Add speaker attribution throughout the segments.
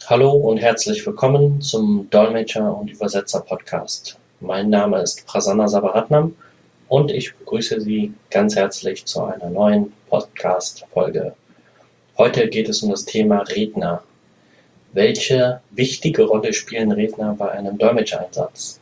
Speaker 1: Hallo und herzlich willkommen zum Dolmetscher- und Übersetzer-Podcast. Mein Name ist Prasanna Sabaratnam und ich begrüße Sie ganz herzlich zu einer neuen Podcast-Folge. Heute geht es um das Thema Redner. Welche wichtige Rolle spielen Redner bei einem Dolmetschereinsatz?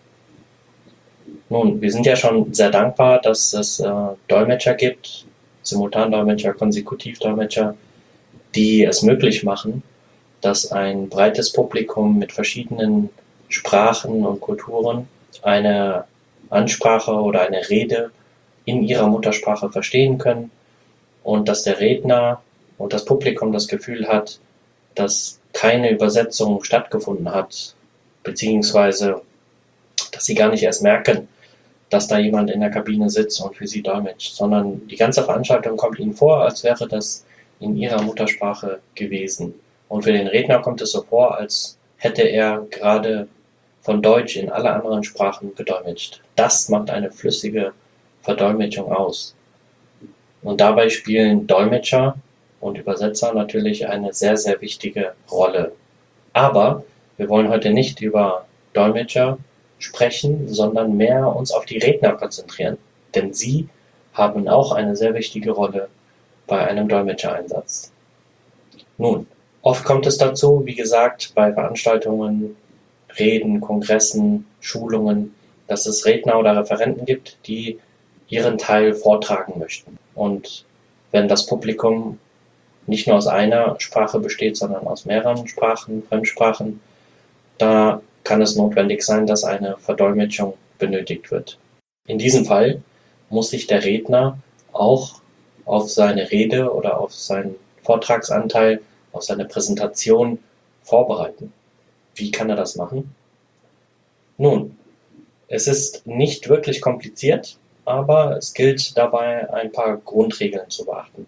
Speaker 1: Nun, wir sind ja schon sehr dankbar, dass es Dolmetscher gibt, Simultandolmetscher, Konsekutivdolmetscher, die es möglich machen, dass ein breites Publikum mit verschiedenen Sprachen und Kulturen eine Ansprache oder eine Rede in ihrer Muttersprache verstehen können und dass der Redner und das Publikum das Gefühl hat, dass keine Übersetzung stattgefunden hat, beziehungsweise dass sie gar nicht erst merken, dass da jemand in der Kabine sitzt und für sie dolmetscht, sondern die ganze Veranstaltung kommt ihnen vor, als wäre das in ihrer Muttersprache gewesen. Und für den Redner kommt es so vor, als hätte er gerade von Deutsch in alle anderen Sprachen gedolmetscht. Das macht eine flüssige Verdolmetschung aus. Und dabei spielen Dolmetscher und Übersetzer natürlich eine sehr, sehr wichtige Rolle. Aber wir wollen heute nicht über Dolmetscher sprechen, sondern mehr uns auf die Redner konzentrieren. Denn sie haben auch eine sehr wichtige Rolle bei einem Dolmetschereinsatz. Nun, oft kommt es dazu, wie gesagt, bei Veranstaltungen, Reden, Kongressen, Schulungen, dass es Redner oder Referenten gibt, die ihren Teil vortragen möchten. Und wenn das Publikum nicht nur aus einer Sprache besteht, sondern aus mehreren Sprachen, Fremdsprachen, da kann es notwendig sein, dass eine Verdolmetschung benötigt wird. In diesem Fall muss sich der Redner auch auf seine Rede oder auf seinen Vortragsanteil, auf seine Präsentation vorbereiten. Wie kann er das machen? Nun, es ist nicht wirklich kompliziert, aber es gilt dabei, ein paar Grundregeln zu beachten.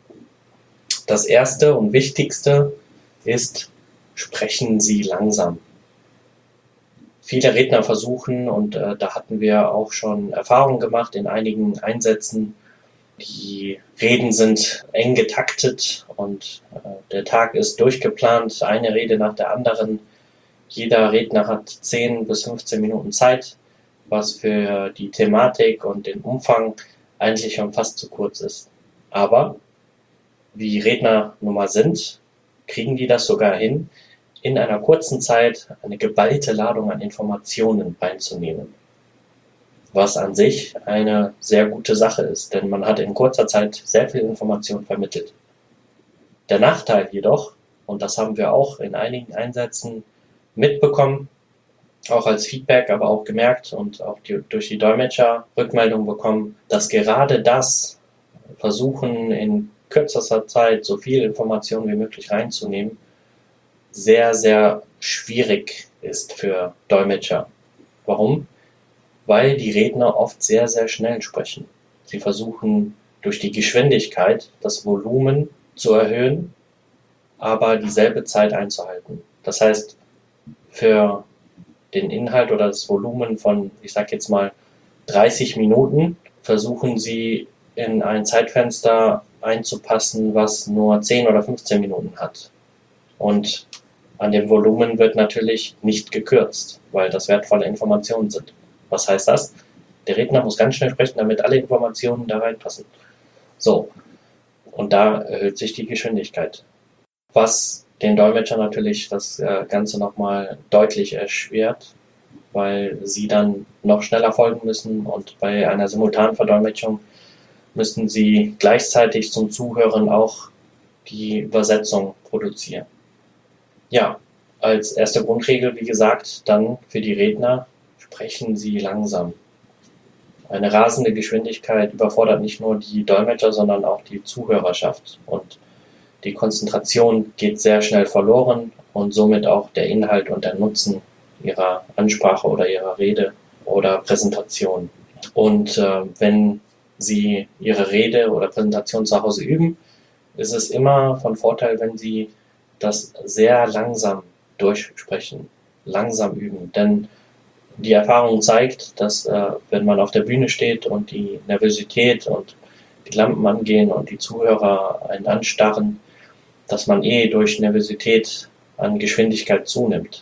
Speaker 1: Das erste und wichtigste ist, sprechen Sie langsam. Viele Redner versuchen, und da hatten wir auch schon Erfahrungen gemacht in einigen Einsätzen, die Reden sind eng getaktet und der Tag ist durchgeplant, eine Rede nach der anderen. Jeder Redner hat 10 bis 15 Minuten Zeit, was für die Thematik und den Umfang eigentlich schon fast zu kurz ist. Aber wie Redner nun mal sind, kriegen die das sogar hin, in einer kurzen Zeit eine geballte Ladung an Informationen reinzunehmen. Was an sich eine sehr gute Sache ist, denn man hat in kurzer Zeit sehr viel Information vermittelt. Der Nachteil jedoch, und das haben wir auch in einigen Einsätzen mitbekommen, auch als Feedback, aber auch gemerkt und auch durch die Dolmetscher Rückmeldung bekommen, dass gerade das Versuchen in kürzester Zeit so viel Information wie möglich reinzunehmen, sehr, sehr schwierig ist für Dolmetscher. Warum? Weil die Redner oft sehr, sehr schnell sprechen. Sie versuchen durch die Geschwindigkeit das Volumen zu erhöhen, aber dieselbe Zeit einzuhalten. Das heißt, für den Inhalt oder das Volumen von, ich sag jetzt mal, 30 Minuten versuchen sie in ein Zeitfenster einzupassen, was nur 10 oder 15 Minuten hat. Und an dem Volumen wird natürlich nicht gekürzt, weil das wertvolle Informationen sind. Was heißt das? Der Redner muss ganz schnell sprechen, damit alle Informationen da reinpassen. So, und da erhöht sich die Geschwindigkeit. Was den Dolmetscher natürlich das Ganze nochmal deutlich erschwert, weil sie dann noch schneller folgen müssen und bei einer simultanen Verdolmetschung müssen sie gleichzeitig zum Zuhören auch die Übersetzung produzieren. Ja, als erste Grundregel, wie gesagt, dann für die Redner, sprechen Sie langsam. Eine rasende Geschwindigkeit überfordert nicht nur die Dolmetscher, sondern auch die Zuhörerschaft. Und die Konzentration geht sehr schnell verloren und somit auch der Inhalt und der Nutzen Ihrer Ansprache oder Ihrer Rede oder Präsentation. Und wenn Sie Ihre Rede oder Präsentation zu Hause üben, ist es immer von Vorteil, wenn Sie das sehr langsam durchsprechen, langsam üben. Denn die Erfahrung zeigt, dass wenn man auf der Bühne steht und die Nervosität und die Lampen angehen und die Zuhörer einen anstarren, dass man durch Nervosität an Geschwindigkeit zunimmt.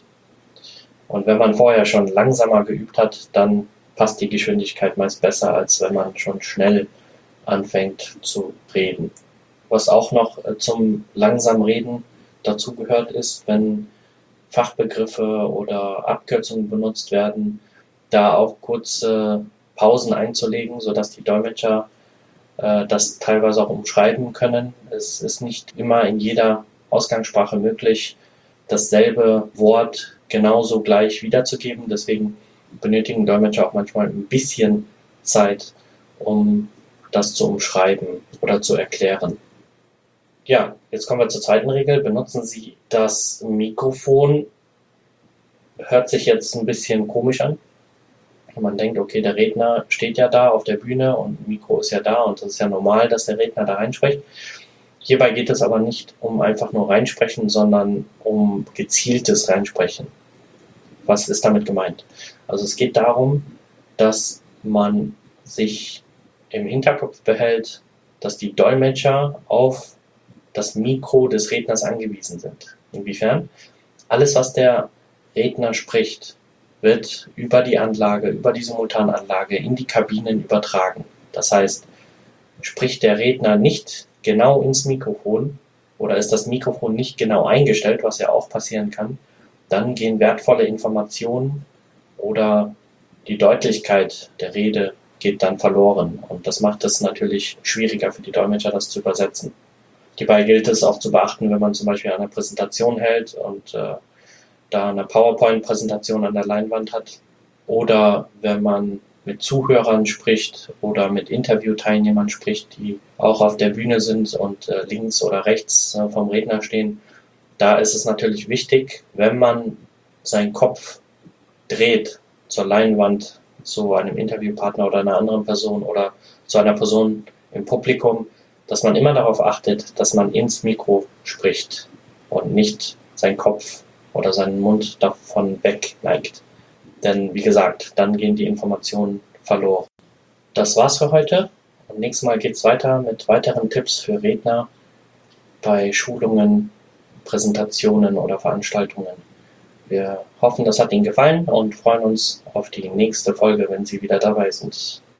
Speaker 1: Und wenn man vorher schon langsamer geübt hat, dann passt die Geschwindigkeit meist besser, als wenn man schon schnell anfängt zu reden. Was auch noch zum langsamen Reden dazu gehört, ist, wenn Fachbegriffe oder Abkürzungen benutzt werden, da auch kurze Pausen einzulegen, sodass die Dolmetscher das teilweise auch umschreiben können. Es ist nicht immer in jeder Ausgangssprache möglich, dasselbe Wort genauso gleich wiederzugeben. Deswegen benötigen Dolmetscher auch manchmal ein bisschen Zeit, um das zu umschreiben oder zu erklären. Ja, jetzt kommen wir zur zweiten Regel. Benutzen Sie das Mikrofon. Hört sich jetzt ein bisschen komisch an. Man denkt, okay, der Redner steht ja da auf der Bühne und ein Mikro ist ja da und das ist ja normal, dass der Redner da reinspricht. Hierbei geht es aber nicht um einfach nur reinsprechen, sondern um gezieltes Reinsprechen. Was ist damit gemeint? Also es geht darum, dass man sich im Hinterkopf behält, dass die Dolmetscher auf das Mikro des Redners angewiesen sind. Inwiefern? Alles, was der Redner spricht, wird über die Anlage, über die Simultananlage in die Kabinen übertragen. Das heißt, spricht der Redner nicht genau ins Mikrofon oder ist das Mikrofon nicht genau eingestellt, was ja auch passieren kann, dann gehen wertvolle Informationen oder die Deutlichkeit der Rede geht dann verloren. Und das macht es natürlich schwieriger für die Dolmetscher, das zu übersetzen. Hierbei gilt es auch zu beachten, wenn man zum Beispiel eine Präsentation hält und da eine PowerPoint-Präsentation an der Leinwand hat oder wenn man mit Zuhörern spricht oder mit Interviewteilnehmern spricht, die auch auf der Bühne sind und links oder rechts vom Redner stehen. Da ist es natürlich wichtig, wenn man seinen Kopf dreht zur Leinwand, zu einem Interviewpartner oder einer anderen Person oder zu einer Person im Publikum, dass man immer darauf achtet, dass man ins Mikro spricht und nicht seinen Kopf oder seinen Mund davon weg neigt. Denn wie gesagt, dann gehen die Informationen verloren. Das war's für heute und nächstes Mal geht's weiter mit weiteren Tipps für Redner bei Schulungen, Präsentationen oder Veranstaltungen. Wir hoffen, das hat Ihnen gefallen und freuen uns auf die nächste Folge, wenn Sie wieder dabei sind.